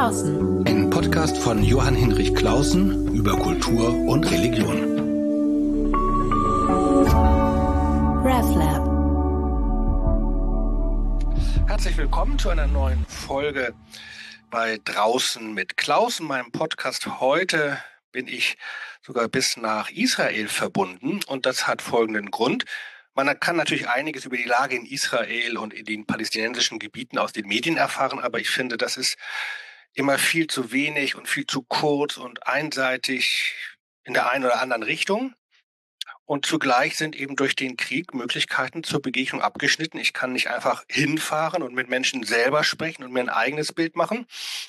Klausen. Ein Podcast von Johann Hinrich Clausen über Kultur und Religion. RefLab. Herzlich willkommen zu einer neuen Folge bei Draußen mit Clausen, meinem Podcast. Heute bin ich sogar bis nach Israel verbunden und das hat folgenden Grund. Man kann natürlich einiges über die Lage in Israel und in den palästinensischen Gebieten aus den Medien erfahren, aber ich finde, das ist immer viel zu wenig und viel zu kurz und einseitig in der einen oder anderen Richtung. Und zugleich sind eben durch den Krieg Möglichkeiten zur Begegnung abgeschnitten. Ich kann nicht einfach hinfahren und mit Menschen selber sprechen und mir ein eigenes Bild machen.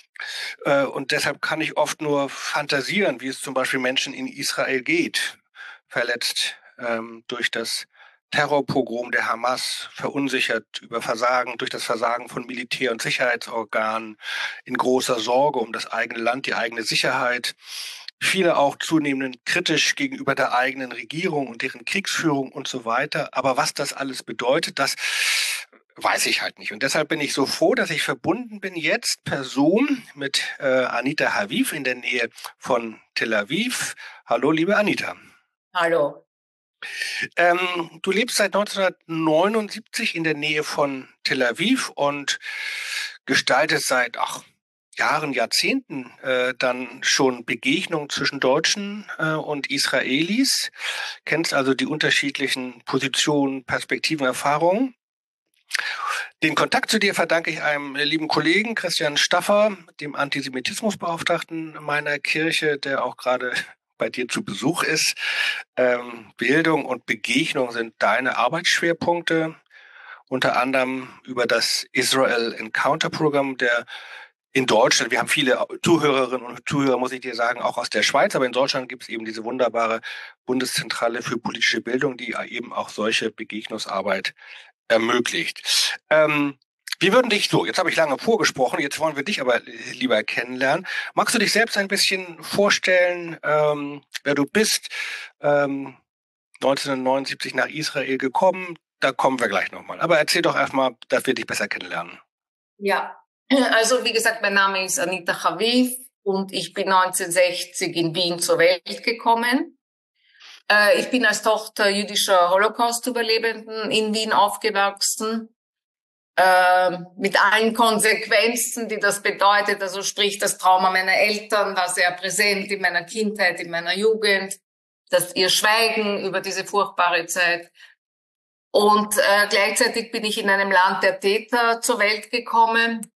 Und deshalb kann ich oft nur fantasieren, wie es zum Beispiel Menschen in Israel geht, verletzt durch das Terrorpogrom der Hamas, verunsichert durch das Versagen von Militär- und Sicherheitsorganen, in großer Sorge um das eigene Land, die eigene Sicherheit. Viele auch zunehmend kritisch gegenüber der eigenen Regierung und deren Kriegsführung und so weiter. Aber was das alles bedeutet, das weiß ich halt nicht. Und deshalb bin ich so froh, dass ich verbunden bin jetzt per Zoom mit Anita Haviv in der Nähe von Tel Aviv. Hallo, liebe Anita. Hallo. Du lebst seit 1979 in der Nähe von Tel Aviv und gestaltest seit Jahren, Jahrzehnten dann schon Begegnungen zwischen Deutschen und Israelis. Kennst also die unterschiedlichen Positionen, Perspektiven, Erfahrungen. Den Kontakt zu dir verdanke ich einem lieben Kollegen, Christian Staffer, dem Antisemitismusbeauftragten meiner Kirche, der auch gerade bei dir zu Besuch ist. Bildung und Begegnung sind deine Arbeitsschwerpunkte, unter anderem über das Israel Encounter Programm, der in Deutschland, wir haben viele Zuhörerinnen und Zuhörer, muss ich dir sagen, auch aus der Schweiz, aber in Deutschland gibt es eben diese wunderbare Bundeszentrale für politische Bildung, die eben auch solche Begegnungsarbeit ermöglicht. Wir würden dich jetzt habe ich lange vorgesprochen, jetzt wollen wir dich aber lieber kennenlernen. Magst du dich selbst ein bisschen vorstellen, wer du bist? 1979 nach Israel gekommen, da kommen wir gleich nochmal. Aber erzähl doch erstmal, dass wir dich besser kennenlernen. Ja, also wie gesagt, mein Name ist Anita Haviv und ich bin 1960 in Wien zur Welt gekommen. Ich bin als Tochter jüdischer Holocaust-Überlebenden in Wien aufgewachsen. Mit allen Konsequenzen, die das bedeutet, also sprich das Trauma meiner Eltern war sehr präsent in meiner Kindheit, in meiner Jugend, ihr Schweigen über diese furchtbare Zeit. Und gleichzeitig bin ich in einem Land der Täter zur Welt gekommen,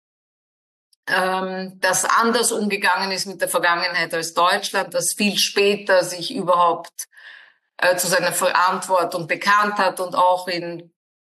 das anders umgegangen ist mit der Vergangenheit als Deutschland, das viel später sich überhaupt zu seiner Verantwortung bekannt hat und auch in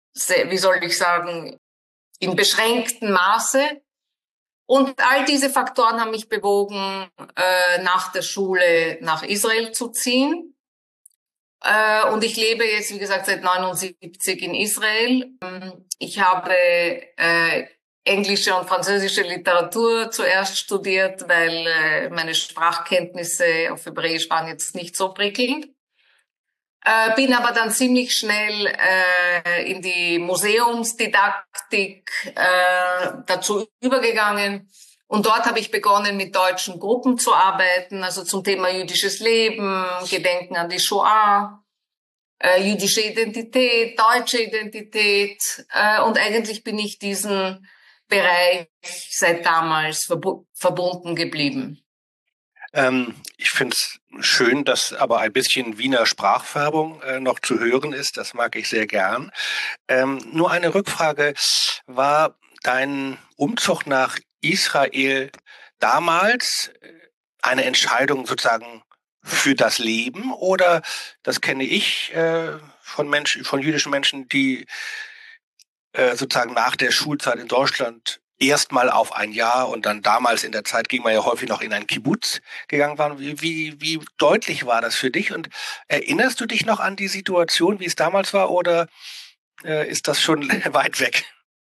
beschränktem Maße. Und all diese Faktoren haben mich bewogen, nach der Schule nach Israel zu ziehen. Und ich lebe jetzt, wie gesagt, seit 1979 in Israel. Ich habe englische und französische Literatur zuerst studiert, weil meine Sprachkenntnisse auf Hebräisch waren jetzt nicht so prickelnd. Bin aber dann ziemlich schnell in die Museumsdidaktik dazu übergegangen. Und dort habe ich begonnen, mit deutschen Gruppen zu arbeiten, also zum Thema jüdisches Leben, Gedenken an die Shoah, jüdische Identität, deutsche Identität. Und eigentlich bin ich diesen Bereich seit damals verbunden geblieben. Ich finde es schön, dass aber ein bisschen Wiener Sprachfärbung noch zu hören ist. Das mag ich sehr gern. Nur eine Rückfrage. War dein Umzug nach Israel damals eine Entscheidung sozusagen für das Leben? Oder, das kenne ich von jüdischen Menschen, die sozusagen nach der Schulzeit in Deutschland erstmal auf ein Jahr und dann damals in der Zeit ging man ja häufig noch in ein Kibbutz gegangen waren. Wie deutlich war das für dich? Und erinnerst du dich noch an die Situation, wie es damals war, oder ist das schon weit weg?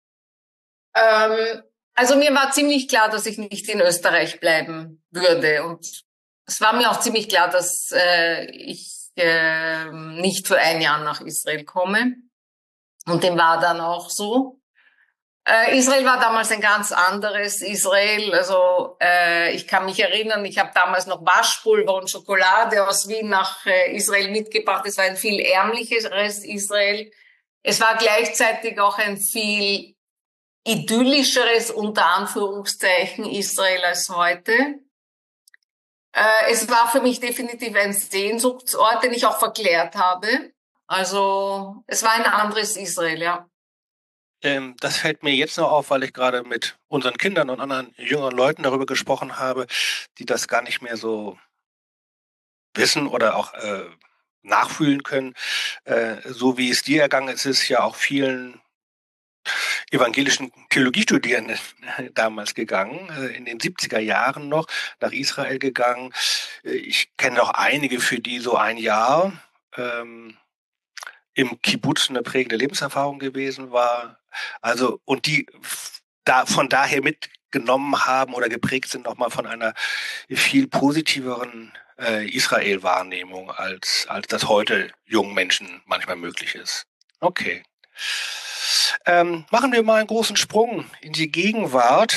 Also mir war ziemlich klar, dass ich nicht in Österreich bleiben würde. Und es war mir auch ziemlich klar, dass ich nicht für ein Jahr nach Israel komme. Und dem war dann auch so. Israel war damals ein ganz anderes Israel. Also ich kann mich erinnern, ich habe damals noch Waschpulver und Schokolade aus Wien nach Israel mitgebracht. Es war ein viel ärmlicheres Israel. Es war gleichzeitig auch ein viel idyllischeres, unter Anführungszeichen, Israel als heute. Es war für mich definitiv ein Sehnsuchtsort, den ich auch verklärt habe. Also es war ein anderes Israel, ja. Das fällt mir jetzt noch auf, weil ich gerade mit unseren Kindern und anderen jüngeren Leuten darüber gesprochen habe, die das gar nicht mehr so wissen oder auch nachfühlen können. So wie es dir ergangen ist, ist ja auch vielen evangelischen Theologiestudierenden damals gegangen, in den 70er Jahren noch nach Israel gegangen. Ich kenne noch einige, für die so ein Jahr im Kibbutz eine prägende Lebenserfahrung gewesen war. Also, und die von daher mitgenommen haben oder geprägt sind nochmal von einer viel positiveren Israel-Wahrnehmung, als das heute jungen Menschen manchmal möglich ist. Okay. Machen wir mal einen großen Sprung in die Gegenwart,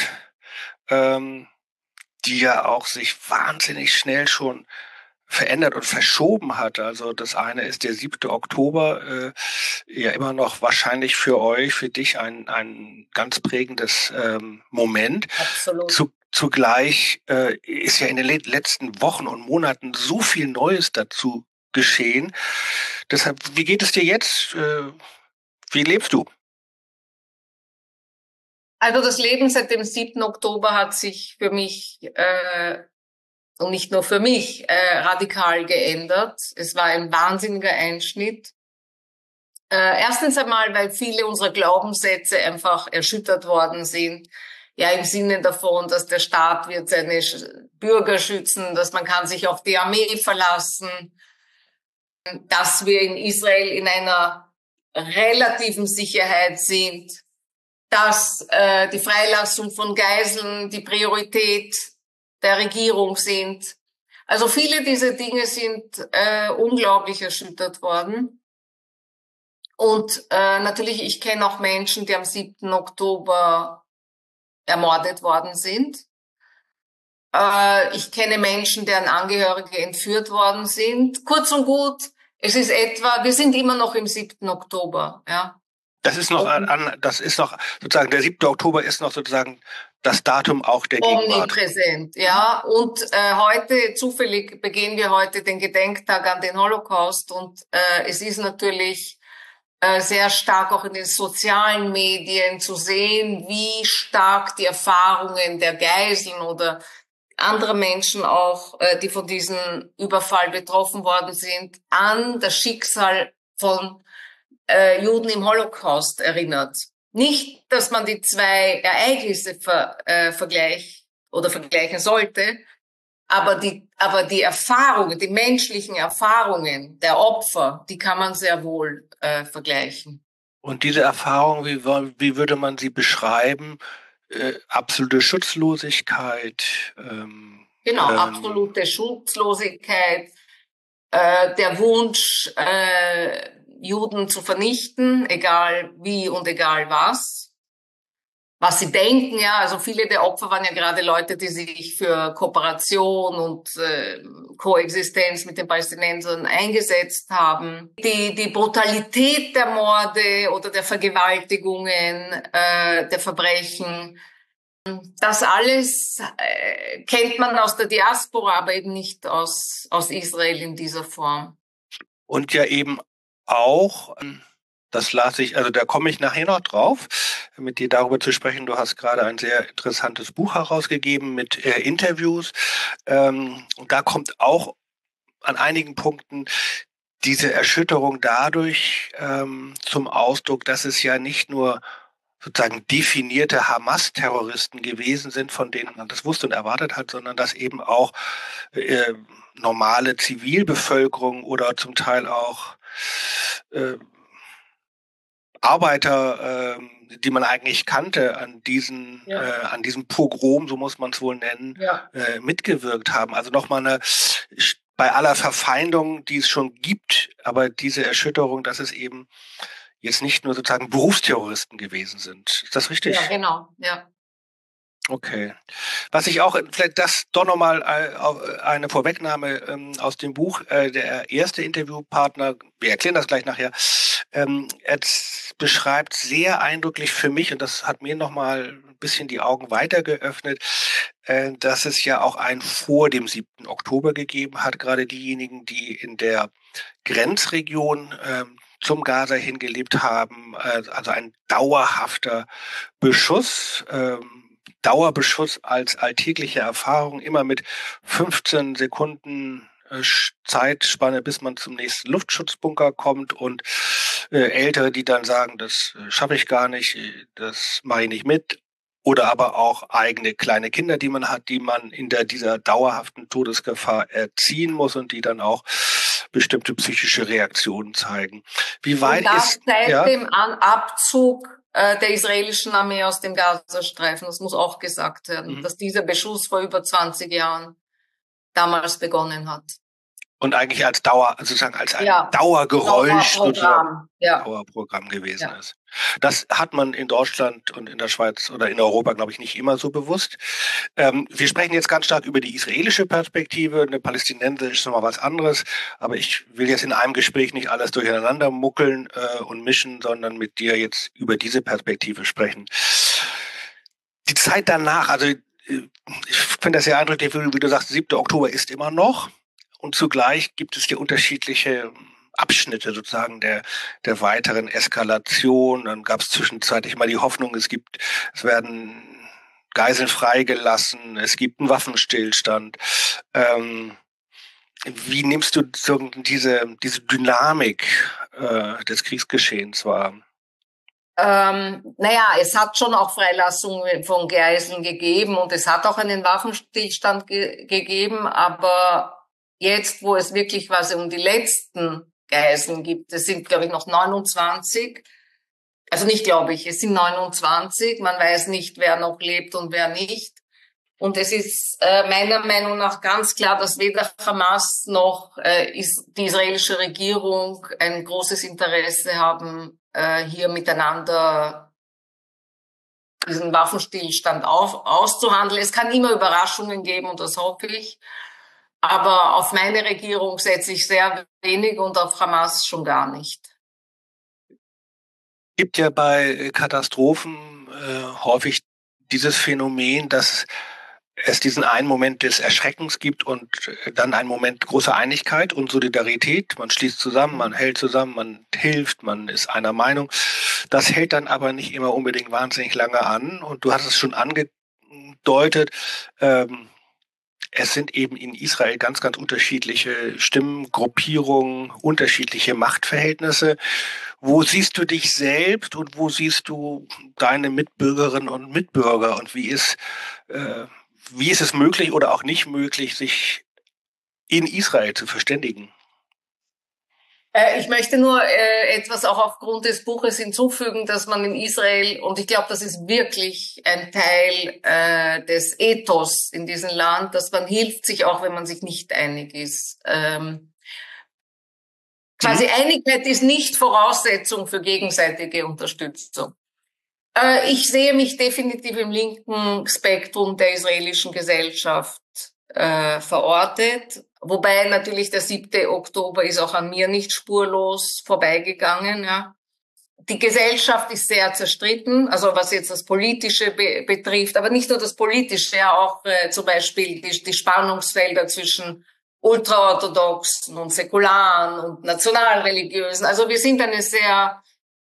die ja auch sich wahnsinnig schnell schon verändert und verschoben hat. Also das eine ist der 7. Oktober, ja immer noch wahrscheinlich für euch, für dich ein ganz prägendes Moment. Absolut. Zugleich ist ja in den letzten Wochen und Monaten so viel Neues dazu geschehen. Deshalb, wie geht es dir jetzt? Wie lebst du? Also das Leben seit dem 7. Oktober hat sich für mich und nicht nur für mich radikal geändert. Es war ein wahnsinniger Einschnitt. Erstens einmal, weil viele unserer Glaubenssätze einfach erschüttert worden sind. Ja, im Sinne davon, dass der Staat wird seine Bürger schützen, dass man kann sich auf die Armee verlassen, dass wir in Israel in einer relativen Sicherheit sind, dass die Freilassung von Geiseln die Priorität der Regierung sind. Also viele dieser Dinge sind unglaublich erschüttert worden. Und natürlich, ich kenne auch Menschen, die am 7. Oktober ermordet worden sind. Ich kenne Menschen, deren Angehörige entführt worden sind. Kurz und gut, es ist etwa, wir sind immer noch im 7. Oktober, ja. Das ist noch sozusagen, der 7. Oktober ist noch sozusagen das Datum auch der Gegenwart. Omnipräsent, ja. Und heute, zufällig begehen wir heute den Gedenktag an den Holocaust und es ist natürlich sehr stark auch in den sozialen Medien zu sehen, wie stark die Erfahrungen der Geiseln oder anderer Menschen auch, die von diesem Überfall betroffen worden sind, an das Schicksal von Juden im Holocaust erinnert. Nicht, dass man die zwei Ereignisse vergleichen sollte, aber die Erfahrungen, die menschlichen Erfahrungen der Opfer, die kann man sehr wohl vergleichen. Und diese Erfahrung, wie würde man sie beschreiben? Absolute Schutzlosigkeit. Genau, absolute Schutzlosigkeit, der Wunsch, Juden zu vernichten, egal wie und egal was sie denken, ja. Also viele der Opfer waren ja gerade Leute, die sich für Kooperation und Koexistenz mit den Palästinensern eingesetzt haben. Die Brutalität der Morde oder der Vergewaltigungen, der Verbrechen, das alles kennt man aus der Diaspora, aber eben nicht aus Israel in dieser Form. Und ja eben auch, das las ich, also da komme ich nachher noch drauf, mit dir darüber zu sprechen. Du hast gerade ein sehr interessantes Buch herausgegeben mit Interviews. Und da kommt auch an einigen Punkten diese Erschütterung dadurch zum Ausdruck, dass es ja nicht nur sozusagen definierte Hamas-Terroristen gewesen sind, von denen man das wusste und erwartet hat, sondern dass eben auch normale Zivilbevölkerung oder zum Teil auch Arbeiter, die man eigentlich kannte, an diesem Pogrom, so muss man es wohl nennen, mitgewirkt haben. Also nochmal bei aller Verfeindung, die es schon gibt, aber diese Erschütterung, dass es eben jetzt nicht nur sozusagen Berufsterroristen gewesen sind. Ist das richtig? Ja, genau, ja. Okay. Was ich auch, vielleicht das doch nochmal eine Vorwegnahme aus dem Buch. Der erste Interviewpartner, wir erklären das gleich nachher, er beschreibt sehr eindrücklich für mich, und das hat mir nochmal ein bisschen die Augen weiter geöffnet, dass es ja auch ein vor dem 7. Oktober gegeben hat, gerade diejenigen, die in der Grenzregion zum Gaza hingelebt haben, also ein dauerhafter Beschuss, Dauerbeschuss als alltägliche Erfahrung, immer mit 15 Sekunden Zeitspanne, bis man zum nächsten Luftschutzbunker kommt, und Ältere, die dann sagen, das schaffe ich gar nicht, das mache ich nicht mit. Oder aber auch eigene kleine Kinder, die man hat, die man in dieser dauerhaften Todesgefahr erziehen muss und die dann auch bestimmte psychische Reaktionen zeigen. Wie weit und das ist seit dem Abzug der israelischen Armee aus dem Gazastreifen, das muss auch gesagt werden, dass dieser Beschuss vor über 20 Jahren damals begonnen hat. Und eigentlich als sozusagen als ein Dauergeräusch, Dauerprogramm gewesen ist. Das hat man in Deutschland und in der Schweiz oder in Europa, glaube ich, nicht immer so bewusst. Wir sprechen jetzt ganz stark über die israelische Perspektive, eine palästinensische ist nochmal was anderes, aber ich will jetzt in einem Gespräch nicht alles durcheinander muckeln und mischen, sondern mit dir jetzt über diese Perspektive sprechen. Die Zeit danach, also ich finde das sehr eindrücklich, wie du sagst, 7. Oktober ist immer noch. Und zugleich gibt es ja unterschiedliche Abschnitte sozusagen der weiteren Eskalation. Dann gab es zwischenzeitlich mal die Hoffnung, es werden Geiseln freigelassen, es gibt einen Waffenstillstand. Wie nimmst du diese Dynamik des Kriegsgeschehens wahr? Es hat schon auch Freilassungen von Geiseln gegeben und es hat auch einen Waffenstillstand gegeben, aber jetzt, wo es wirklich quasi um die letzten Geiseln gibt, es sind, glaube ich, noch 29, also nicht glaube ich, es sind 29, man weiß nicht, wer noch lebt und wer nicht. Und es ist meiner Meinung nach ganz klar, dass weder Hamas noch die israelische Regierung ein großes Interesse haben, hier miteinander diesen Waffenstillstand auszuhandeln. Es kann immer Überraschungen geben und das hoffe ich. Aber auf meine Regierung setze ich sehr wenig und auf Hamas schon gar nicht. Es gibt ja bei Katastrophen häufig dieses Phänomen, dass es diesen einen Moment des Erschreckens gibt und dann einen Moment großer Einigkeit und Solidarität. Man schließt zusammen, man hält zusammen, man hilft, man ist einer Meinung. Das hält dann aber nicht immer unbedingt wahnsinnig lange an. Und du hast es schon angedeutet, es sind eben in Israel ganz, ganz unterschiedliche Stimmen, Gruppierungen, unterschiedliche Machtverhältnisse. Wo siehst du dich selbst und wo siehst du deine Mitbürgerinnen und Mitbürger? Und wie ist es möglich oder auch nicht möglich, sich in Israel zu verständigen? Ich möchte nur etwas auch aufgrund des Buches hinzufügen, dass man in Israel, und ich glaube, das ist wirklich ein Teil des Ethos in diesem Land, dass man hilft sich auch, wenn man sich nicht einig ist. Quasi Einigkeit ist nicht Voraussetzung für gegenseitige Unterstützung. Ich sehe mich definitiv im linken Spektrum der israelischen Gesellschaft verortet. Wobei natürlich der 7. Oktober ist auch an mir nicht spurlos vorbeigegangen. Ja. Die Gesellschaft ist sehr zerstritten, also was jetzt das Politische betrifft, aber nicht nur das Politische, ja auch zum Beispiel die Spannungsfelder zwischen ultraorthodoxen und säkularen und nationalreligiösen. Also wir sind eine sehr,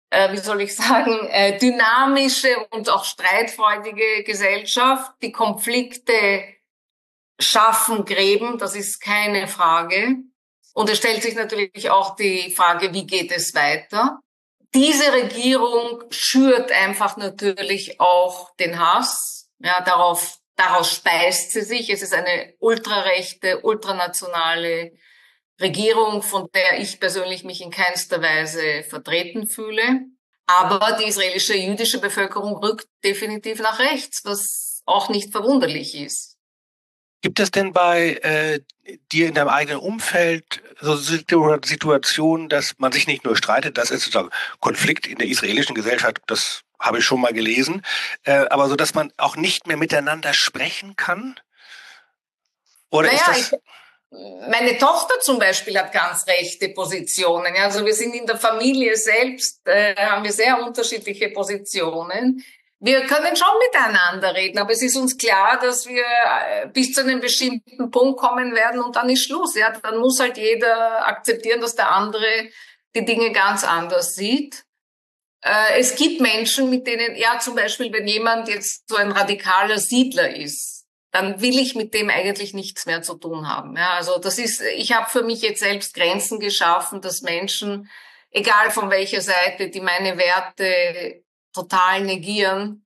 dynamische und auch streitfreudige Gesellschaft. Die Konflikte schaffen Gräben, das ist keine Frage. Und es stellt sich natürlich auch die Frage, wie geht es weiter? Diese Regierung schürt einfach natürlich auch den Hass. Ja, daraus speist sie sich. Es ist eine ultrarechte, ultranationale Regierung, von der ich persönlich mich in keinster Weise vertreten fühle. Aber die israelische jüdische Bevölkerung rückt definitiv nach rechts, was auch nicht verwunderlich ist. Gibt es denn bei dir in deinem eigenen Umfeld so Situationen, dass man sich nicht nur streitet, das ist sozusagen Konflikt in der israelischen Gesellschaft, das habe ich schon mal gelesen, aber so, dass man auch nicht mehr miteinander sprechen kann? Oder ist das... Meine Tochter zum Beispiel hat ganz rechte Positionen. Also wir sind in der Familie selbst, haben wir sehr unterschiedliche Positionen. Wir können schon miteinander reden, aber es ist uns klar, dass wir bis zu einem bestimmten Punkt kommen werden und dann ist Schluss. Ja, dann muss halt jeder akzeptieren, dass der andere die Dinge ganz anders sieht. Es gibt Menschen, mit denen, ja, zum Beispiel, wenn jemand jetzt so ein radikaler Siedler ist, dann will ich mit dem eigentlich nichts mehr zu tun haben. Ja, also ich habe für mich jetzt selbst Grenzen geschaffen, dass Menschen, egal von welcher Seite, die meine Werte total negieren,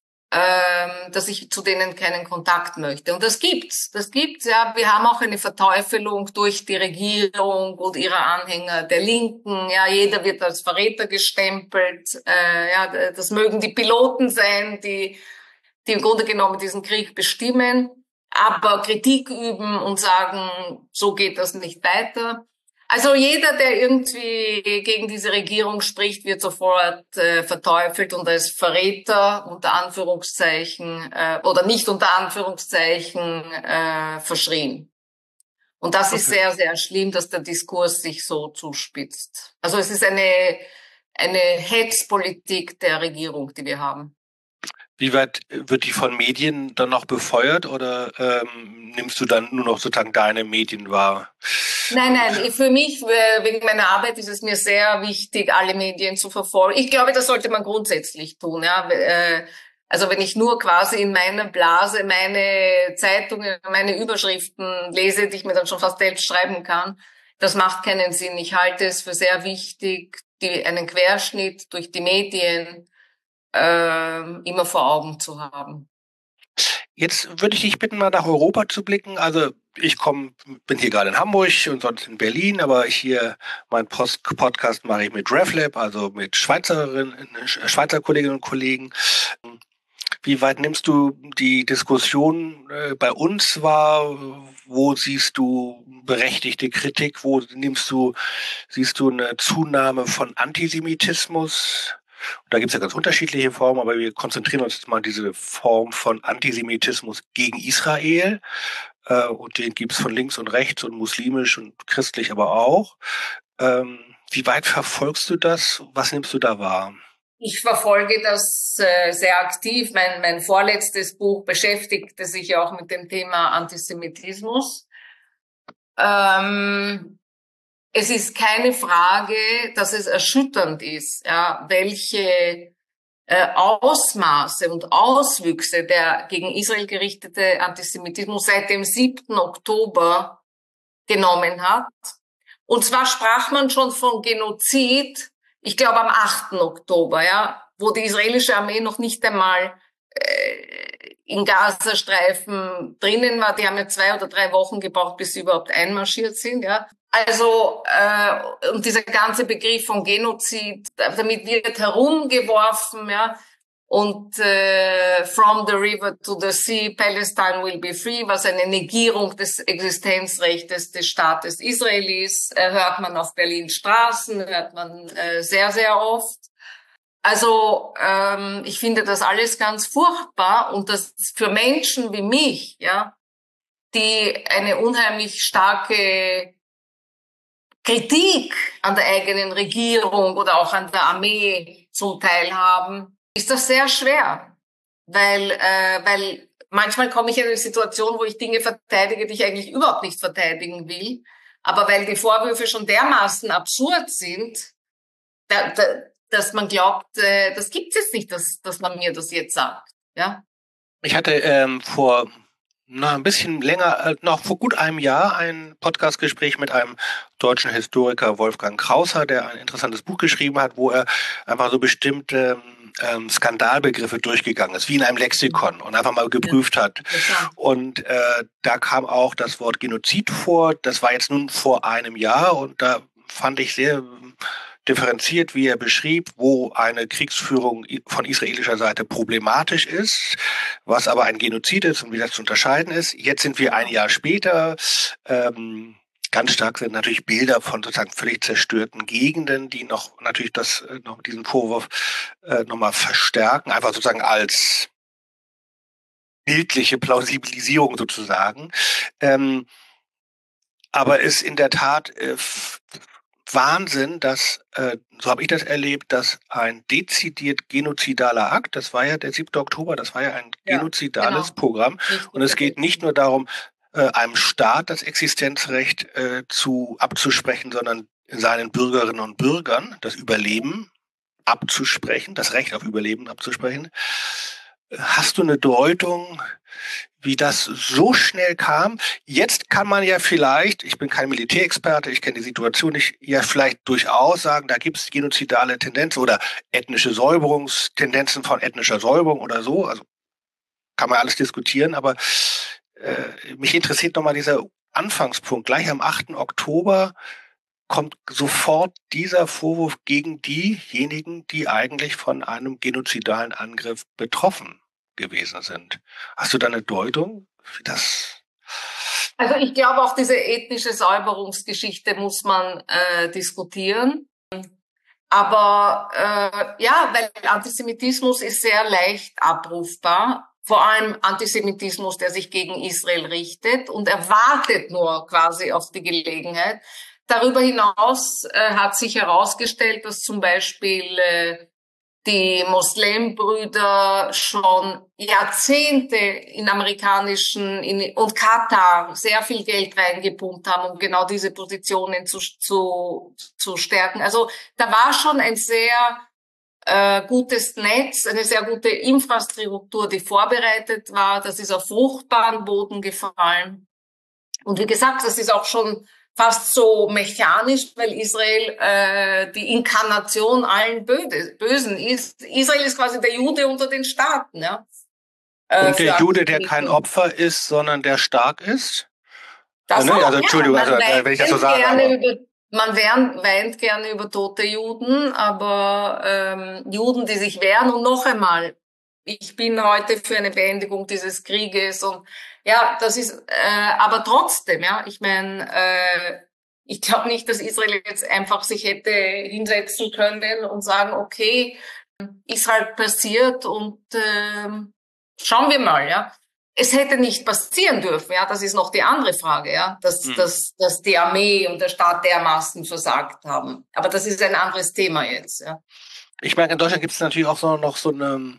dass ich zu denen keinen Kontakt möchte. Und das gibt's, ja. Wir haben auch eine Verteufelung durch die Regierung und ihre Anhänger der Linken. Ja, jeder wird als Verräter gestempelt. Ja, das mögen die Piloten sein, die im Grunde genommen diesen Krieg bestimmen, aber Kritik üben und sagen, so geht das nicht weiter. Also jeder, der irgendwie gegen diese Regierung spricht, wird sofort verteufelt und als Verräter unter Anführungszeichen oder nicht unter Anführungszeichen verschrien. Und das ist sehr, sehr schlimm, dass der Diskurs sich so zuspitzt. Also es ist eine Hetzpolitik der Regierung, die wir haben. Wie weit wird die von Medien dann noch befeuert oder nimmst du dann nur noch sozusagen deine Medien wahr? Nein, für mich, wegen meiner Arbeit ist es mir sehr wichtig, alle Medien zu verfolgen. Ich glaube, das sollte man grundsätzlich tun. Ja. Also wenn ich nur quasi in meiner Blase meine Zeitungen, meine Überschriften lese, die ich mir dann schon fast selbst schreiben kann, das macht keinen Sinn. Ich halte es für sehr wichtig, einen Querschnitt durch die Medien immer vor Augen zu haben. Jetzt würde ich dich bitten, mal nach Europa zu blicken. Also ich bin hier gerade in Hamburg und sonst in Berlin, aber meinen Podcast mache ich mit RefLab, also mit Schweizer Kolleginnen und Kollegen. Wie weit nimmst du die Diskussion bei uns wahr? Wo siehst du berechtigte Kritik? Wo siehst du eine Zunahme von Antisemitismus? Da gibt es ja ganz unterschiedliche Formen, aber wir konzentrieren uns jetzt mal diese Form von Antisemitismus gegen Israel. Und den gibt es von links und rechts und muslimisch und christlich aber auch. Wie weit verfolgst du das? Was nimmst du da wahr? Ich verfolge das sehr aktiv. Mein vorletztes Buch beschäftigte sich ja auch mit dem Thema Antisemitismus. Es ist keine Frage, dass es erschütternd ist, ja, welche Ausmaße und Auswüchse der gegen Israel gerichtete Antisemitismus seit dem 7. Oktober genommen hat. Und zwar sprach man schon von Genozid, ich glaube am 8. Oktober, ja, wo die israelische Armee noch nicht einmal in Gazastreifen drinnen war. Die haben ja 2 oder 3 Wochen gebraucht, bis sie überhaupt einmarschiert sind, ja. Also, und dieser ganze Begriff von Genozid, damit wird herumgeworfen, ja. Und from the river to the sea, Palestine will be free, was eine Negierung des Existenzrechts des Staates Israel ist, hört man auf Berlin Straßen, hört man sehr, sehr oft. Also ich finde das alles ganz furchtbar und das für Menschen wie mich, ja, die eine unheimlich starke Kritik an der eigenen Regierung oder auch an der Armee zum Teil haben, ist das sehr schwer, weil manchmal komme ich in eine Situation, wo ich Dinge verteidige, die ich eigentlich überhaupt nicht verteidigen will, aber weil die Vorwürfe schon dermaßen absurd sind, dass man glaubt, das gibt's jetzt nicht, dass man mir das jetzt sagt, ja. Ich hatte vor ein bisschen länger, noch vor gut einem Jahr, ein Podcastgespräch mit einem deutschen Historiker, Wolfgang Krauser, der ein interessantes Buch geschrieben hat, wo er einfach so bestimmte Skandalbegriffe durchgegangen ist, wie in einem Lexikon und einfach mal geprüft hat. Und da kam auch das Wort Genozid vor. Das war jetzt nun vor einem Jahr und da fand ich sehr differenziert, wie er beschrieb, wo eine Kriegsführung von israelischer Seite problematisch ist, was aber ein Genozid ist und wie das zu unterscheiden ist. Jetzt sind wir ein Jahr später. Ganz stark sind natürlich Bilder von sozusagen völlig zerstörten Gegenden, die noch natürlich noch diesen Vorwurf nochmal verstärken, einfach sozusagen als bildliche Plausibilisierung sozusagen. Aber es ist in der Tat Wahnsinn, dass, so habe ich das erlebt, dass ein dezidiert genozidaler Akt, das war ja der 7. Oktober, das war ja ein genozidales Programm. Und es geht nicht nur darum, einem Staat das Existenzrecht abzusprechen, sondern seinen Bürgerinnen und Bürgern das Überleben abzusprechen, das Recht auf Überleben abzusprechen. Hast du eine Deutung, wie das so schnell kam? Jetzt kann man ja vielleicht, ich bin kein Militärexperte, ich kenne die Situation nicht, ja vielleicht durchaus sagen, da gibt es genozidale Tendenzen oder ethnische Säuberungstendenzen von ethnischer Säuberung oder so. Also kann man alles diskutieren, aber mich interessiert nochmal dieser Anfangspunkt. Gleich am 8. Oktober kommt sofort dieser Vorwurf gegen diejenigen, die eigentlich von einem genozidalen Angriff betroffen gewesen sind. Hast du da eine Deutung, wie das? Also ich glaube, auch diese ethnische Säuberungsgeschichte muss man diskutieren. Aber weil Antisemitismus ist sehr leicht abrufbar. Vor allem Antisemitismus, der sich gegen Israel richtet und erwartet nur quasi auf die Gelegenheit. Darüber hinaus hat sich herausgestellt, dass zum Beispiel die Moslembrüder schon Jahrzehnte in und Katar sehr viel Geld reingepumpt haben, um genau diese Positionen zu stärken. Also da war schon ein sehr gutes Netz, eine sehr gute Infrastruktur, die vorbereitet war. Das ist auf fruchtbaren Boden gefallen. Und wie gesagt, das ist auch schon fast so mechanisch, weil Israel die Inkarnation allen Bösen ist. Israel ist quasi der Jude unter den Staaten. Ja. Und der Jude, der kein Opfer ist, sondern der stark ist? Das auch, Entschuldigung, wenn ich das so sage. Man weint gerne über tote Juden, aber Juden, die sich wehren, und noch einmal, ich bin heute für eine Beendigung dieses Krieges und ja, das ist, aber trotzdem, ja, ich meine, ich glaube nicht, dass Israel jetzt einfach sich hätte hinsetzen können und sagen, okay, ist halt passiert und schauen wir mal, ja. Es hätte nicht passieren dürfen, ja, das ist noch die andere Frage, ja, dass die Armee und der Staat dermaßen versagt haben. Aber das ist ein anderes Thema jetzt, ja. Ich meine, in Deutschland gibt es natürlich auch noch so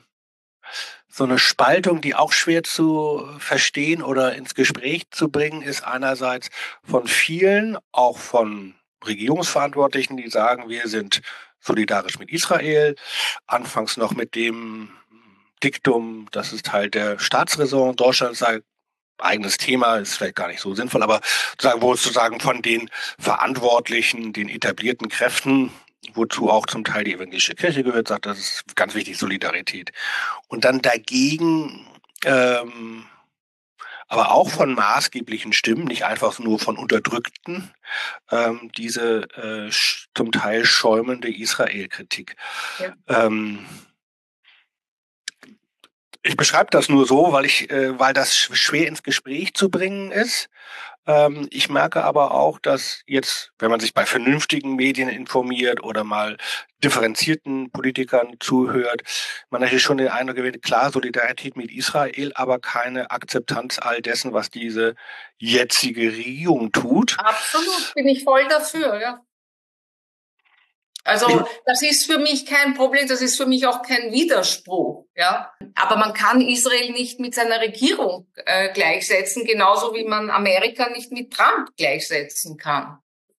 eine Spaltung, die auch schwer zu verstehen oder ins Gespräch zu bringen ist. Einerseits von vielen, auch von Regierungsverantwortlichen, die sagen, wir sind solidarisch mit Israel. Anfangs noch mit dem Diktum, das ist Teil der Staatsräson Deutschlands, sei eigenes Thema, ist vielleicht gar nicht so sinnvoll, aber wo es sozusagen von den Verantwortlichen, den etablierten Kräften, wozu auch zum Teil die evangelische Kirche gehört, sagt, das ist ganz wichtig, Solidarität. Und dann dagegen, aber auch von maßgeblichen Stimmen, nicht einfach nur von Unterdrückten, diese zum Teil schäumende Israel-Kritik. Ja. Ich beschreibe das nur so, weil das schwer ins Gespräch zu bringen ist. Ich merke aber auch, dass jetzt, wenn man sich bei vernünftigen Medien informiert oder mal differenzierten Politikern zuhört, man natürlich schon den Eindruck gewinnt, klar, Solidarität mit Israel, aber keine Akzeptanz all dessen, was diese jetzige Regierung tut. Absolut, bin ich voll dafür, ja. Also das ist für mich kein Problem, das ist für mich auch kein Widerspruch, ja. Aber man kann Israel nicht mit seiner Regierung gleichsetzen, genauso wie man Amerika nicht mit Trump gleichsetzen kann.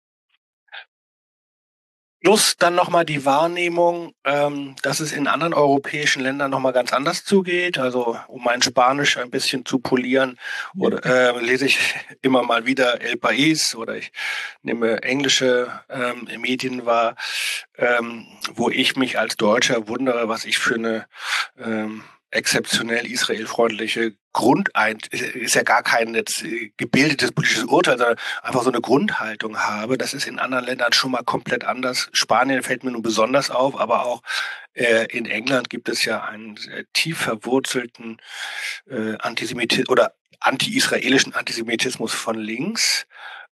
Plus dann nochmal die Wahrnehmung, dass es in anderen europäischen Ländern nochmal ganz anders zugeht. Also um mein Spanisch ein bisschen zu polieren, lese ich immer mal wieder El País oder ich nehme englische Medien wahr, wo ich mich als Deutscher wundere, was ich für eine exzeptionell israelfreundliche ist ja gar kein jetzt gebildetes politisches Urteil, sondern einfach so eine Grundhaltung habe. Das ist in anderen Ländern schon mal komplett anders. Spanien fällt mir nun besonders auf, aber auch in England gibt es ja einen tief verwurzelten Antisemitismus oder anti-israelischen Antisemitismus von links.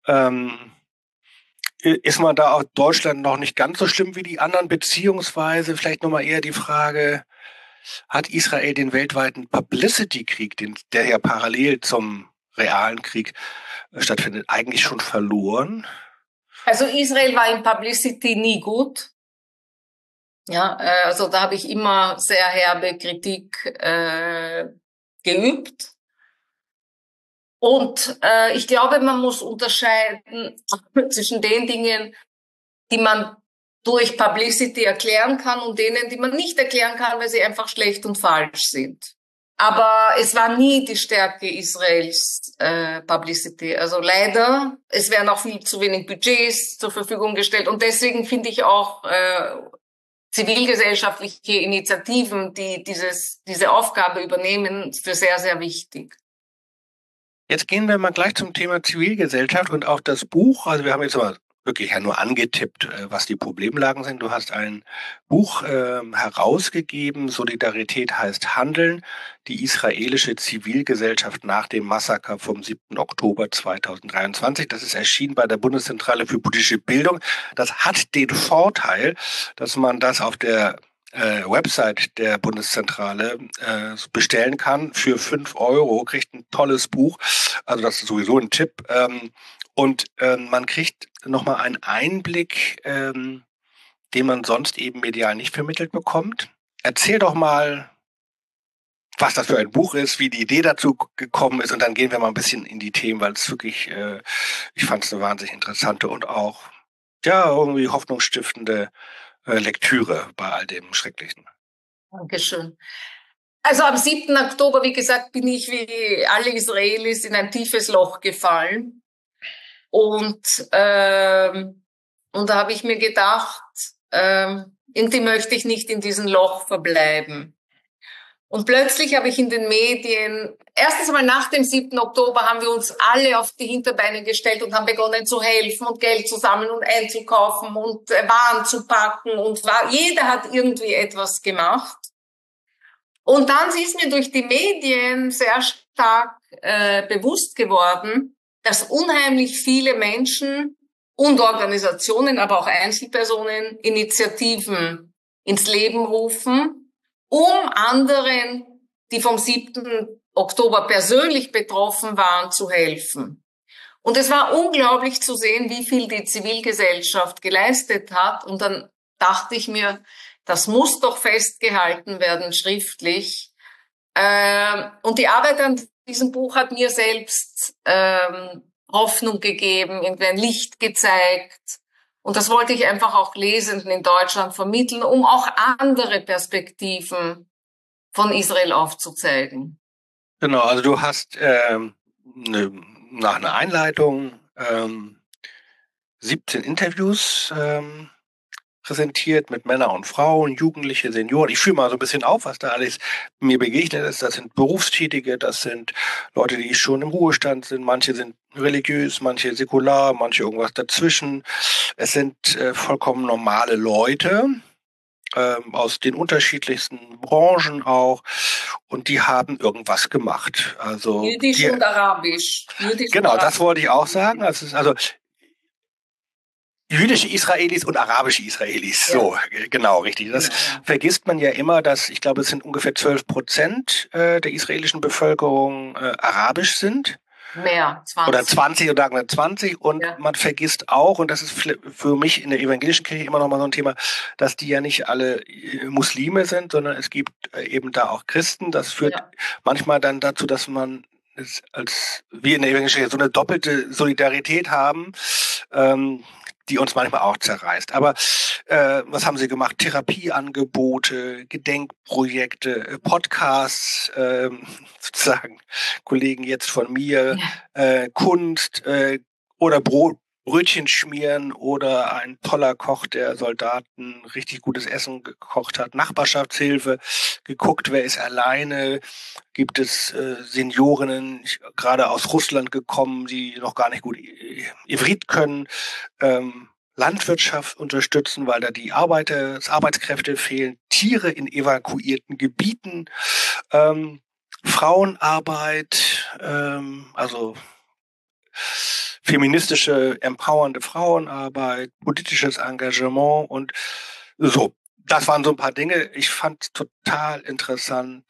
Ist man da aus Deutschland noch nicht ganz so schlimm wie die anderen, beziehungsweise vielleicht nochmal eher die Frage, hat Israel den weltweiten Publicity-Krieg, der ja parallel zum realen Krieg stattfindet, eigentlich schon verloren? Also Israel war in Publicity nie gut. Ja, also da habe ich immer sehr herbe Kritik geübt. Und ich glaube, man muss unterscheiden zwischen den Dingen, die man durch Publicity erklären kann und denen, die man nicht erklären kann, weil sie einfach schlecht und falsch sind. Aber es war nie die Stärke Israels Publicity. Also leider, es werden auch viel zu wenig Budgets zur Verfügung gestellt. Und deswegen finde ich auch zivilgesellschaftliche Initiativen, die diese Aufgabe übernehmen, für sehr, sehr wichtig. Jetzt gehen wir mal gleich zum Thema Zivilgesellschaft und auch das Buch. Also wir haben jetzt mal wirklich ja nur angetippt, was die Problemlagen sind. Du hast ein Buch herausgegeben, Solidarität heißt Handeln, die israelische Zivilgesellschaft nach dem Massaker vom 7. Oktober 2023. Das ist erschienen bei der Bundeszentrale für politische Bildung. Das hat den Vorteil, dass man das auf der Website der Bundeszentrale bestellen kann. Für 5 Euro kriegt ein tolles Buch. Also das ist sowieso ein Tipp. Und man kriegt nochmal einen Einblick, den man sonst eben medial nicht vermittelt bekommt. Erzähl doch mal, was das für ein Buch ist, wie die Idee dazu gekommen ist, und dann gehen wir mal ein bisschen in die Themen, weil es wirklich, ich fand es eine wahnsinnig interessante und auch ja irgendwie hoffnungsstiftende Lektüre bei all dem Schrecklichen. Dankeschön. Also am 7. Oktober, wie gesagt, bin ich wie alle Israelis in ein tiefes Loch gefallen. Und da habe ich mir gedacht, irgendwie möchte ich nicht in diesem Loch verbleiben. Und plötzlich habe ich in den Medien, erstens einmal nach dem 7. Oktober haben wir uns alle auf die Hinterbeine gestellt und haben begonnen zu helfen und Geld zu sammeln und einzukaufen und Waren zu packen und jeder hat irgendwie etwas gemacht. Und dann ist mir durch die Medien sehr stark bewusst geworden, dass unheimlich viele Menschen und Organisationen, aber auch Einzelpersonen Initiativen ins Leben rufen, um anderen, die vom 7. Oktober persönlich betroffen waren, zu helfen. Und es war unglaublich zu sehen, wie viel die Zivilgesellschaft geleistet hat. Und dann dachte ich mir, das muss doch festgehalten werden schriftlich. Und die Arbeit an diesem Buch hat mir selbst Hoffnung gegeben, irgendwie ein Licht gezeigt. Und das wollte ich einfach auch Lesenden in Deutschland vermitteln, um auch andere Perspektiven von Israel aufzuzeigen. Genau, also du hast nach einer Einleitung 17 Interviews präsentiert mit Männern und Frauen, Jugendliche, Senioren. Ich fühle mal so ein bisschen auf, was da alles mir begegnet ist. Das sind Berufstätige, das sind Leute, die schon im Ruhestand sind. Manche sind religiös, manche säkular, manche irgendwas dazwischen. Es sind vollkommen normale Leute aus den unterschiedlichsten Branchen auch. Und die haben irgendwas gemacht. Also Jüdisch und Arabisch. Genau, das wollte ich auch sagen. Also jüdische Israelis und arabische Israelis. Ja. So, genau, richtig. Das vergisst man ja immer, dass, ich glaube, es sind ungefähr 12% der israelischen Bevölkerung arabisch sind. Mehr, 20. Oder 20 oder 20. Und man vergisst auch, und das ist für mich in der evangelischen Kirche immer noch mal so ein Thema, dass die ja nicht alle Muslime sind, sondern es gibt eben da auch Christen. Das führt manchmal dann dazu, dass man als wir in der evangelischen Kirche so eine doppelte Solidarität haben, die uns manchmal auch zerreißt. Aber was haben sie gemacht? Therapieangebote, Gedenkprojekte, Podcasts, sozusagen Kollegen jetzt von mir, Kunst oder Brötchen schmieren oder ein toller Koch, der Soldaten richtig gutes Essen gekocht hat, Nachbarschaftshilfe, geguckt, wer ist alleine, gibt es Seniorinnen, gerade aus Russland gekommen, die noch gar nicht gut Ivrit können, Landwirtschaft unterstützen, weil da Arbeitskräfte fehlen, Tiere in evakuierten Gebieten, Frauenarbeit, also feministische, empowernde Frauenarbeit, politisches Engagement und so. Das waren so ein paar Dinge. Ich fand es total interessant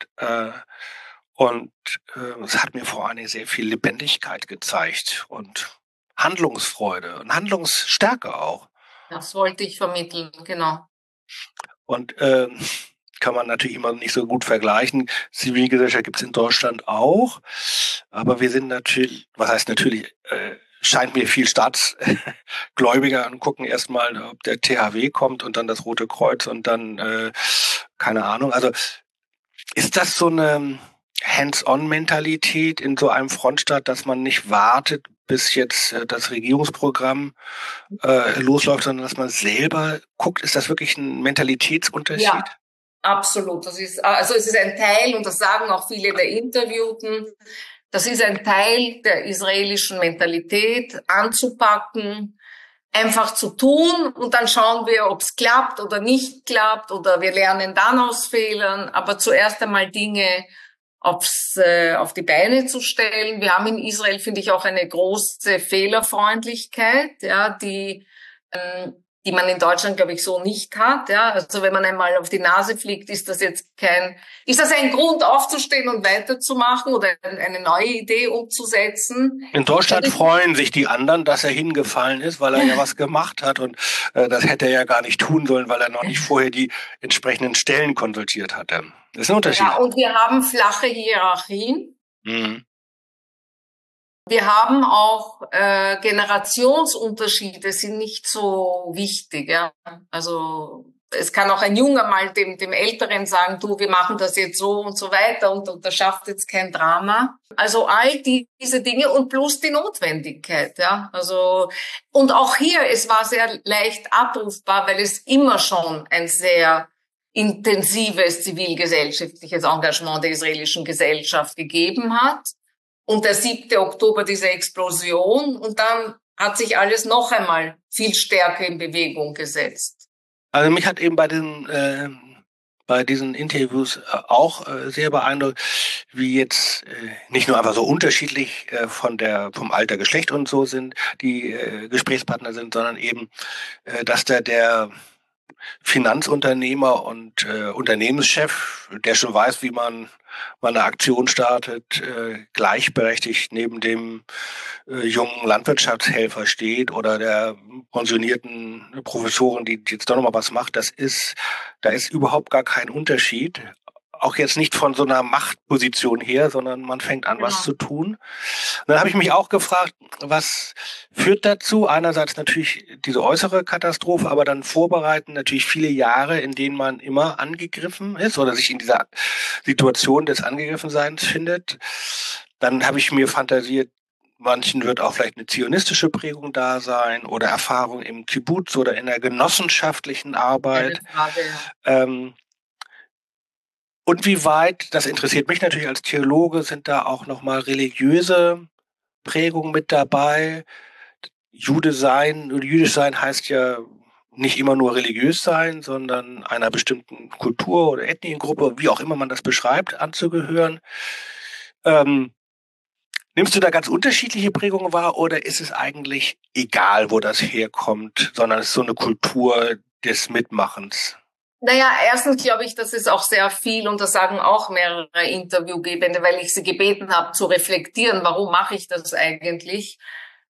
und es hat mir vor allen Dingen sehr viel Lebendigkeit gezeigt und Handlungsfreude und Handlungsstärke auch. Das wollte ich vermitteln, genau. Und kann man natürlich immer nicht so gut vergleichen. Zivilgesellschaft gibt es in Deutschland auch, aber wir sind natürlich, was heißt natürlich, scheint mir viel staatsgläubiger und gucken erstmal, ob der THW kommt und dann das Rote Kreuz und dann, keine Ahnung. Also ist das so eine Hands-on-Mentalität in so einem Frontstaat, dass man nicht wartet, bis jetzt das Regierungsprogramm losläuft, sondern dass man selber guckt? Ist das wirklich ein Mentalitätsunterschied? Ja, absolut. Es ist ein Teil, und das sagen auch viele der Interviewten, das ist ein Teil der israelischen Mentalität, anzupacken, einfach zu tun, und dann schauen wir, ob es klappt oder nicht klappt, oder wir lernen dann aus Fehlern, aber zuerst einmal Dinge auf die Beine zu stellen. Wir haben in Israel, finde ich, auch eine große Fehlerfreundlichkeit, ja, die man in Deutschland, glaube ich, so nicht hat, ja. Also wenn man einmal auf die Nase fliegt, ist das ein Grund aufzustehen und weiterzumachen oder eine neue Idee umzusetzen? In Deutschland freuen sich die anderen, dass er hingefallen ist, weil er ja was gemacht hat, und das hätte er ja gar nicht tun sollen, weil er noch nicht vorher die entsprechenden Stellen konsultiert hatte. Das ist ein Unterschied. Ja, und wir haben flache Hierarchien. Mhm. Wir haben auch Generationsunterschiede, sind nicht so wichtig. Ja? Also es kann auch ein Junger mal dem Älteren sagen, du, wir machen das jetzt so und so weiter, und das schafft jetzt kein Drama. Also all diese Dinge und plus die Notwendigkeit. Ja? Also, und auch hier, es war sehr leicht abrufbar, weil es immer schon ein sehr intensives zivilgesellschaftliches Engagement der israelischen Gesellschaft gegeben hat. Und der 7. Oktober, diese Explosion, und dann hat sich alles noch einmal viel stärker in Bewegung gesetzt. Also mich hat eben bei diesen Interviews auch sehr beeindruckt, wie jetzt nicht nur einfach so unterschiedlich vom Alter, Geschlecht und so sind, die Gesprächspartner sind, sondern eben, dass der Finanzunternehmer und Unternehmenschef, der schon weiß, wie man eine Aktion startet, gleichberechtigt neben dem jungen Landwirtschaftshelfer steht oder der pensionierten Professorin, die jetzt doch nochmal was macht, da ist überhaupt gar kein Unterschied. Auch jetzt nicht von so einer Machtposition her, sondern man fängt an, was zu tun. Und dann habe ich mich auch gefragt, was führt dazu? Einerseits natürlich diese äußere Katastrophe, aber dann vorbereiten natürlich viele Jahre, in denen man immer angegriffen ist oder sich in dieser Situation des Angegriffenseins findet. Dann habe ich mir fantasiert, manchen wird auch vielleicht eine zionistische Prägung da sein oder Erfahrung im Kibbutz oder in der genossenschaftlichen Arbeit. Und wie weit, das interessiert mich natürlich als Theologe, sind da auch nochmal religiöse Prägungen mit dabei? Jüdisch sein heißt ja nicht immer nur religiös sein, sondern einer bestimmten Kultur oder Ethnengruppe, wie auch immer man das beschreibt, anzugehören. Nimmst du da ganz unterschiedliche Prägungen wahr, oder ist es eigentlich egal, wo das herkommt, sondern es ist so eine Kultur des Mitmachens? Naja, erstens glaube ich, dass es auch sehr viel, und das sagen auch mehrere Interviewgebende, weil ich sie gebeten habe zu reflektieren, warum mache ich das eigentlich?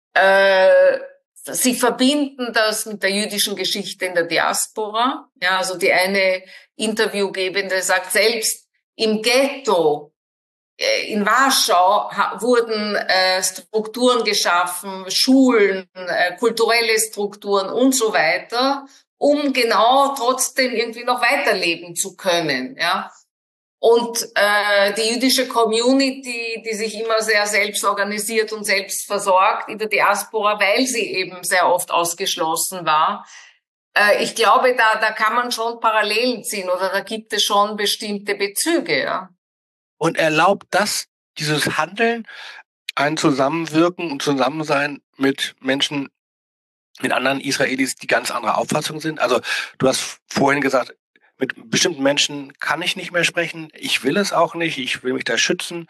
Sie verbinden das mit der jüdischen Geschichte in der Diaspora. Ja, also die eine Interviewgebende sagt, selbst im Ghetto in Warschau wurden Strukturen geschaffen, Schulen, kulturelle Strukturen und so weiter, um genau trotzdem irgendwie noch weiterleben zu können, ja. Und die jüdische Community, die sich immer sehr selbst organisiert und selbst versorgt in der Diaspora, weil sie eben sehr oft ausgeschlossen war. Ich glaube, da kann man schon Parallelen ziehen oder da gibt es schon bestimmte Bezüge. Ja. Und erlaubt das, dieses Handeln, ein Zusammenwirken und Zusammensein mit Menschen, mit anderen Israelis, die ganz anderer Auffassung sind? Also du hast vorhin gesagt, mit bestimmten Menschen kann ich nicht mehr sprechen. Ich will es auch nicht. Ich will mich da schützen.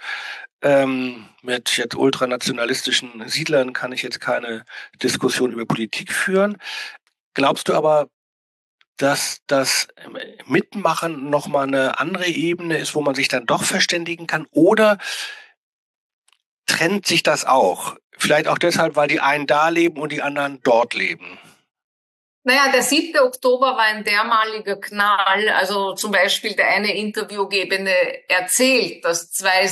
Mit jetzt ultranationalistischen Siedlern kann ich jetzt keine Diskussion über Politik führen. Glaubst du aber, dass das Mitmachen nochmal eine andere Ebene ist, wo man sich dann doch verständigen kann? Oder trennt sich das auch? Vielleicht auch deshalb, weil die einen da leben und die anderen dort leben. Naja, der 7. Oktober war ein dermaliger Knall. Also zum Beispiel der eine Interviewgebende erzählt, dass zwei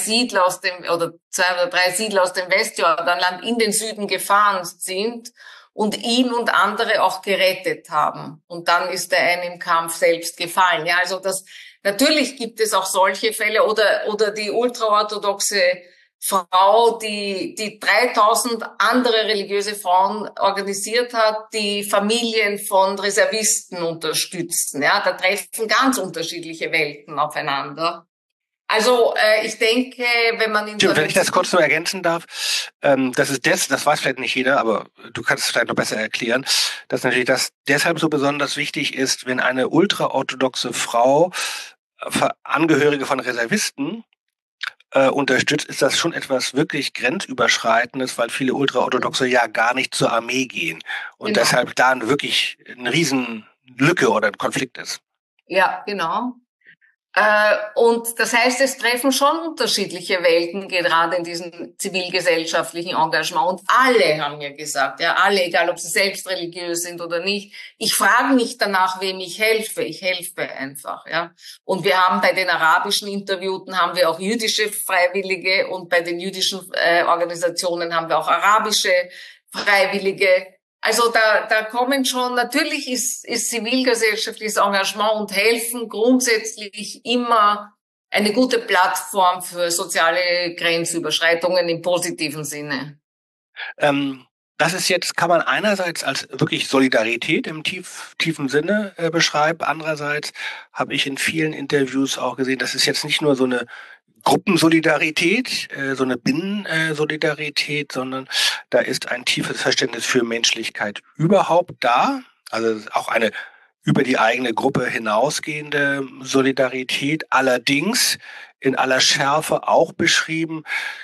oder drei Siedler aus dem Westjordanland in den Süden gefahren sind und ihn und andere auch gerettet haben. Und dann ist der eine im Kampf selbst gefallen. Ja, also natürlich gibt es auch solche Fälle oder die ultraorthodoxe Frau, die 3000 andere religiöse Frauen organisiert hat, die Familien von Reservisten unterstützen. Ja, da treffen ganz unterschiedliche Welten aufeinander. Also ich denke, wenn man wenn ich das kurz so ergänzen darf, das weiß vielleicht nicht jeder, aber du kannst es vielleicht noch besser erklären, dass natürlich das deshalb so besonders wichtig ist, wenn eine ultraorthodoxe Frau Angehörige von Reservisten unterstützt, ist das schon etwas wirklich Grenzüberschreitendes, weil viele Ultraorthodoxe ja gar nicht zur Armee gehen und deshalb da wirklich eine riesen Lücke oder ein Konflikt ist. Ja, genau. Und das heißt, es treffen schon unterschiedliche Welten, gerade in diesem zivilgesellschaftlichen Engagement. Und alle haben mir gesagt, ja, alle, egal ob sie selbst religiös sind oder nicht, ich frage nicht danach, wem ich helfe einfach, ja. Und wir haben bei den arabischen Interviewten haben wir auch jüdische Freiwillige und bei den jüdischen Organisationen haben wir auch arabische Freiwillige. Also da kommen schon, natürlich ist zivilgesellschaftliches Engagement und Helfen grundsätzlich immer eine gute Plattform für soziale Grenzüberschreitungen im positiven Sinne. Das ist jetzt, kann man einerseits als wirklich Solidarität im tiefen Sinne beschreiben. Andererseits habe ich in vielen Interviews auch gesehen, das ist jetzt nicht nur so eine Gruppensolidarität, so eine Binnensolidarität, sondern da ist ein tiefes Verständnis für Menschlichkeit überhaupt da. Also auch eine über die eigene Gruppe hinausgehende Solidarität, allerdings in aller Schärfe auch beschrieben,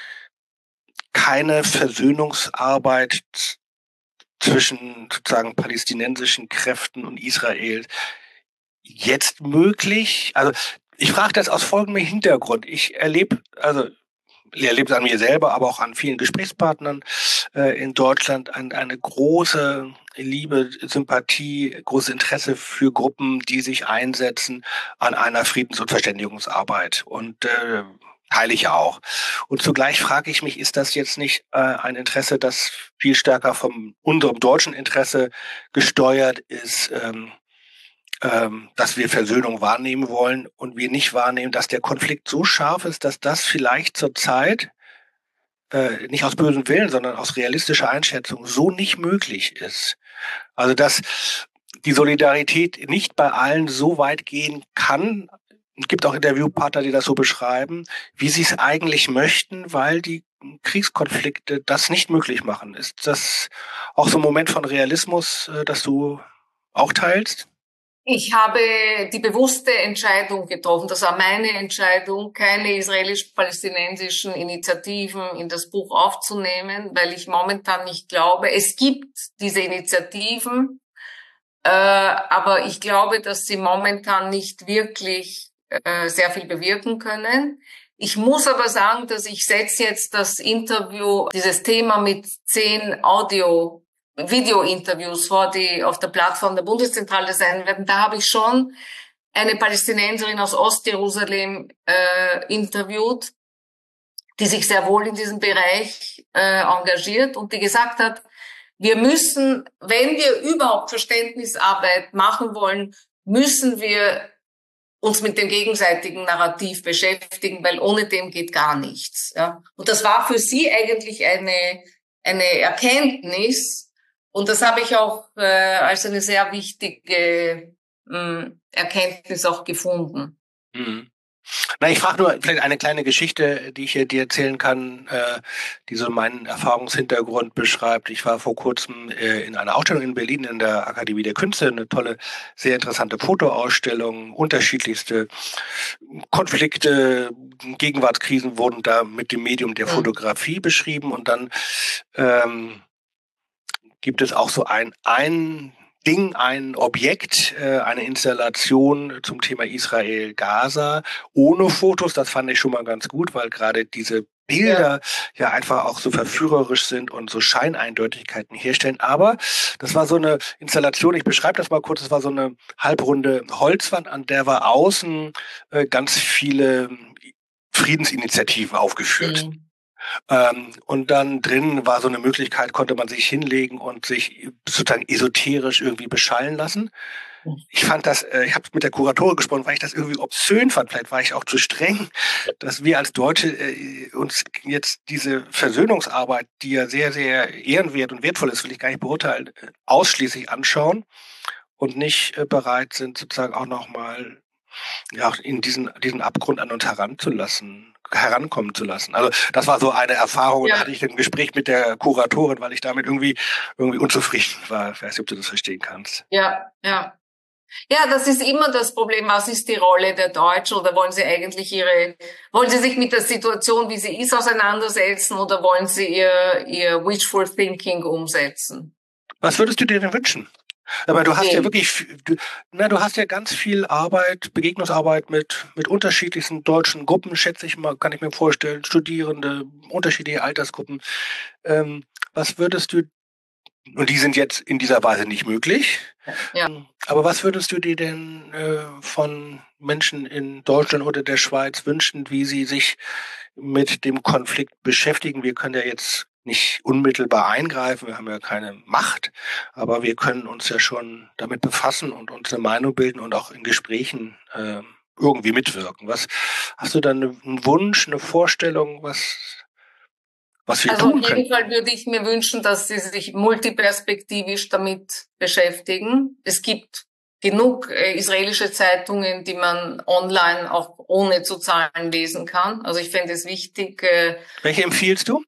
keine Versöhnungsarbeit zwischen sozusagen palästinensischen Kräften und Israel jetzt möglich. Also ich frage das aus folgendem Hintergrund. Ich erlebe es an mir selber, aber auch an vielen Gesprächspartnern in Deutschland eine große Liebe, Sympathie, großes Interesse für Gruppen, die sich einsetzen an einer Friedens- und Verständigungsarbeit. Und teile ich auch. Und zugleich frage ich mich, ist das jetzt nicht ein Interesse, das viel stärker von unserem deutschen Interesse gesteuert ist, dass wir Versöhnung wahrnehmen wollen und wir nicht wahrnehmen, dass der Konflikt so scharf ist, dass das vielleicht zurzeit nicht aus bösem Willen, sondern aus realistischer Einschätzung so nicht möglich ist. Also dass die Solidarität nicht bei allen so weit gehen kann. Es gibt auch Interviewpartner, die das so beschreiben, wie sie es eigentlich möchten, weil die Kriegskonflikte das nicht möglich machen. Ist das auch so ein Moment von Realismus, das du auch teilst? Ich habe die bewusste Entscheidung getroffen, das war meine Entscheidung, keine israelisch-palästinensischen Initiativen in das Buch aufzunehmen, weil ich momentan nicht glaube, es gibt diese Initiativen, aber ich glaube, dass sie momentan nicht wirklich sehr viel bewirken können. Ich muss aber sagen, dass ich setze jetzt das Interview, dieses Thema mit 10 Video-Interviews vor, die auf der Plattform der Bundeszentrale sein werden. Da habe ich schon eine Palästinenserin aus Ostjerusalem interviewt, die sich sehr wohl in diesem Bereich engagiert und die gesagt hat, wir müssen, wenn wir überhaupt Verständnisarbeit machen wollen, müssen wir uns mit dem gegenseitigen Narrativ beschäftigen, weil ohne dem geht gar nichts. Ja. Und das war für sie eigentlich eine Erkenntnis, und das habe ich auch als eine sehr wichtige Erkenntnis auch gefunden. Mhm. Na, ich frage nur vielleicht eine kleine Geschichte, die ich dir erzählen kann, die so meinen Erfahrungshintergrund beschreibt. Ich war vor kurzem in einer Ausstellung in Berlin in der Akademie der Künste, eine tolle, sehr interessante Fotoausstellung, unterschiedlichste Konflikte, Gegenwartskrisen wurden da mit dem Medium der Fotografie beschrieben, und dann gibt es auch so ein Ding, ein Objekt, eine Installation zum Thema Israel-Gaza ohne Fotos. Das fand ich schon mal ganz gut, weil gerade diese Bilder ja einfach auch so verführerisch sind und so Scheineindeutigkeiten herstellen. Aber das war so eine Installation, ich beschreibe das mal kurz, das war so eine halbrunde Holzwand, an der war außen ganz viele Friedensinitiativen aufgeführt. Mhm. Und dann drin war so eine Möglichkeit, konnte man sich hinlegen und sich sozusagen esoterisch irgendwie beschallen lassen. Ich fand das, ich habe mit der Kuratorin gesprochen, weil ich das irgendwie obszön fand. Vielleicht war ich auch zu streng, dass wir als Deutsche uns jetzt diese Versöhnungsarbeit, die ja sehr, sehr ehrenwert und wertvoll ist, will ich gar nicht beurteilen, ausschließlich anschauen und nicht bereit sind, sozusagen auch nochmal in diesen Abgrund an uns herankommen zu lassen. Also das war so eine Erfahrung, da hatte ich ein Gespräch mit der Kuratorin, weil ich damit irgendwie unzufrieden war. Ich weiß nicht, ob du das verstehen kannst. Ja, das ist immer das Problem. Was ist die Rolle der Deutschen? Oder wollen sie sich mit der Situation, wie sie ist, auseinandersetzen, oder wollen sie ihr Wishful Thinking umsetzen? Was würdest du dir denn wünschen? Aber du hast ja wirklich, du hast ja ganz viel Arbeit, Begegnungsarbeit mit unterschiedlichsten deutschen Gruppen, schätze ich mal, kann ich mir vorstellen, Studierende, unterschiedliche Altersgruppen. Was würdest du, und die sind jetzt in dieser Weise nicht möglich, aber was würdest du dir denn von Menschen in Deutschland oder der Schweiz wünschen, wie sie sich mit dem Konflikt beschäftigen? Wir können ja jetzt nicht unmittelbar eingreifen, wir haben ja keine Macht, aber wir können uns ja schon damit befassen und uns eine Meinung bilden und auch in Gesprächen irgendwie mitwirken. Hast du da einen Wunsch, eine Vorstellung, was wir tun können? Auf jeden Fall würde ich mir wünschen, dass sie sich multiperspektivisch damit beschäftigen. Es gibt genug israelische Zeitungen, die man online auch ohne zu zahlen lesen kann. Also ich fände es wichtig. Welche empfiehlst du?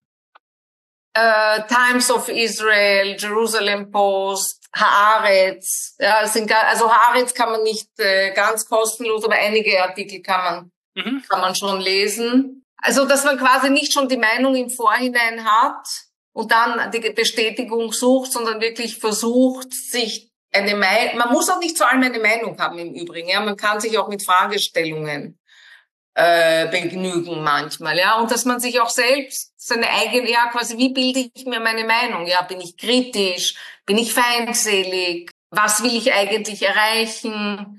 Times of Israel, Jerusalem Post, Haaretz. Ja, also Haaretz kann man nicht ganz kostenlos, aber einige Artikel kann man schon lesen. Also, dass man quasi nicht schon die Meinung im Vorhinein hat und dann die Bestätigung sucht, sondern wirklich versucht, sich man muss auch nicht zu allem eine Meinung haben im Übrigen. Ja, man kann sich auch mit Fragestellungen begnügen manchmal, ja, und dass man sich auch selbst seine eigene, quasi, wie bilde ich mir meine Meinung? Ja, bin ich kritisch? Bin ich feindselig? Was will ich eigentlich erreichen?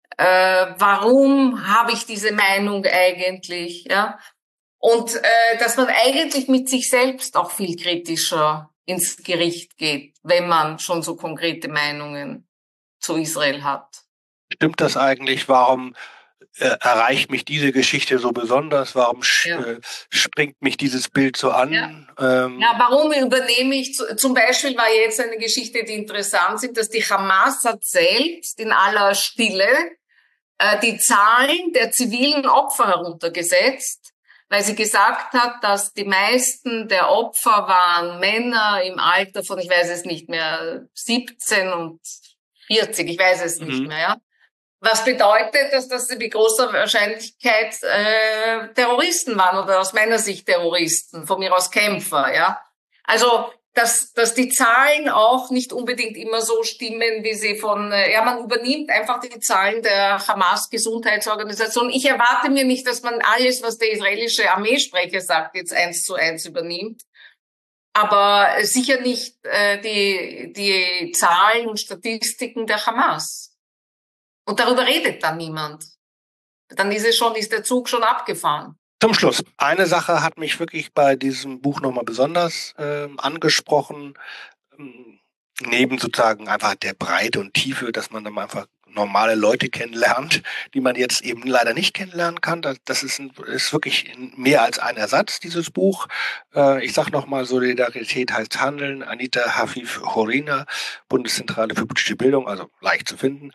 Warum habe ich diese Meinung eigentlich? Ja, und dass man eigentlich mit sich selbst auch viel kritischer ins Gericht geht, wenn man schon so konkrete Meinungen zu Israel hat. Stimmt das eigentlich? Warum erreicht mich diese Geschichte so besonders? Warum springt mich dieses Bild so an? Warum übernehme ich, zum Beispiel war jetzt eine Geschichte, die interessant ist, dass die Hamas erzählt, in aller Stille, die Zahlen der zivilen Opfer heruntergesetzt, weil sie gesagt hat, dass die meisten der Opfer waren Männer im Alter von, ich weiß es nicht mehr, 17 und 40, ich weiß es nicht mehr, ja. Was bedeutet, dass das mit großer Wahrscheinlichkeit Terroristen waren oder aus meiner Sicht Terroristen, von mir aus Kämpfer, ja. Also, dass die Zahlen auch nicht unbedingt immer so stimmen, wie sie man übernimmt einfach die Zahlen der Hamas-Gesundheitsorganisation. Ich erwarte mir nicht, dass man alles, was der israelische Armeesprecher sagt, jetzt 1:1 übernimmt. Aber sicher nicht die Zahlen und Statistiken der Hamas. Und darüber redet dann niemand. Dann ist der Zug schon abgefahren. Zum Schluss. Eine Sache hat mich wirklich bei diesem Buch nochmal besonders angesprochen. Neben sozusagen einfach der Breite und Tiefe, dass man dann einfach normale Leute kennenlernt, die man jetzt eben leider nicht kennenlernen kann. Das ist wirklich mehr als ein Ersatz, dieses Buch. Ich sage nochmal, Solidarität heißt Handeln. Anita Hafif Horina, Bundeszentrale für politische Bildung, also leicht zu finden.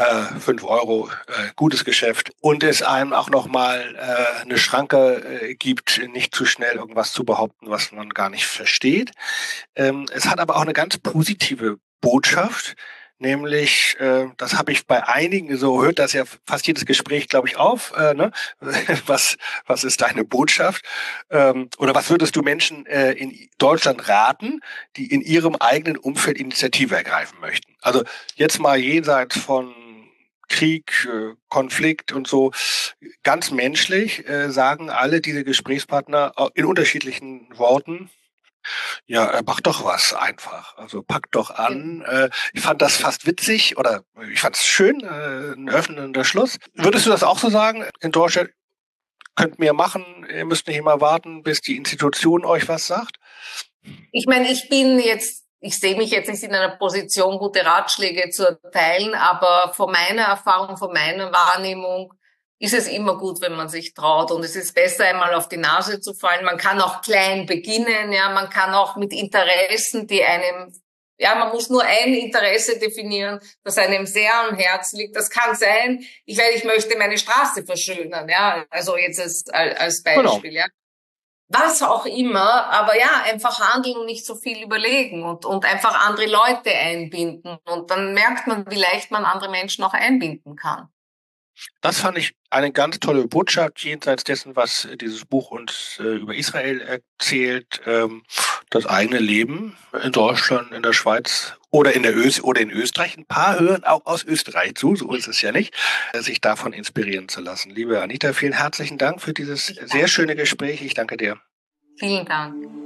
5 Euro, gutes Geschäft. Und es einem auch nochmal eine Schranke gibt, nicht zu schnell irgendwas zu behaupten, was man gar nicht versteht. Es hat aber auch eine ganz positive Botschaft, nämlich, das habe ich bei einigen, so hört das ja fast jedes Gespräch, glaube ich, auf, ne? Was ist deine Botschaft? Oder was würdest du Menschen in Deutschland raten, die in ihrem eigenen Umfeld Initiative ergreifen möchten? Also jetzt mal jenseits von Krieg, Konflikt und so, ganz menschlich sagen alle diese Gesprächspartner in unterschiedlichen Worten, ja, mach doch was einfach. Also pack doch an. Ich fand das fast witzig oder ich fand es schön, ein öffnender Schluss. Würdest du das auch so sagen? In Deutschland könnt mehr machen, ihr müsst nicht immer warten, bis die Institution euch was sagt? Ich meine, ich sehe mich jetzt nicht in einer Position, gute Ratschläge zu erteilen, aber von meiner Erfahrung, von meiner Wahrnehmung ist es immer gut, wenn man sich traut. Und es ist besser, einmal auf die Nase zu fallen. Man kann auch klein beginnen, ja. Man kann auch mit Interessen, man muss nur ein Interesse definieren, das einem sehr am Herzen liegt. Das kann sein, ich möchte meine Straße verschönern, ja. Also jetzt als Beispiel, Genau. ja. Was auch immer, aber ja, einfach handeln und nicht so viel überlegen und einfach andere Leute einbinden. Und dann merkt man, wie leicht man andere Menschen auch einbinden kann. Das fand ich eine ganz tolle Botschaft, jenseits dessen, was dieses Buch uns über Israel erzählt. Das eigene Leben in Deutschland, in der Schweiz oder in Österreich. Ein paar hören auch aus Österreich zu, so ist es ja nicht, sich davon inspirieren zu lassen. Liebe Anita, vielen herzlichen Dank für dieses sehr schöne Gespräch. Ich danke dir. Vielen Dank.